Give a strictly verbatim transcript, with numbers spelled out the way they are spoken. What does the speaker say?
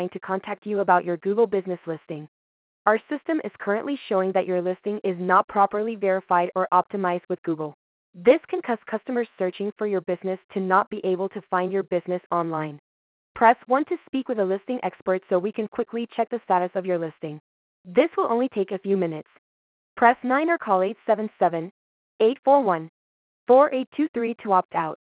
to contact you about your Google business listing. Our system is currently showing that your listing is not properly verified or optimized with Google. This can cause customers searching for your business to not be able to find your business online. Press one to speak with a listing expert so we can quickly check the status of your listing. This will only take a few minutes. Press nine or call eight seven seven, eight four one, four eight two three to opt out.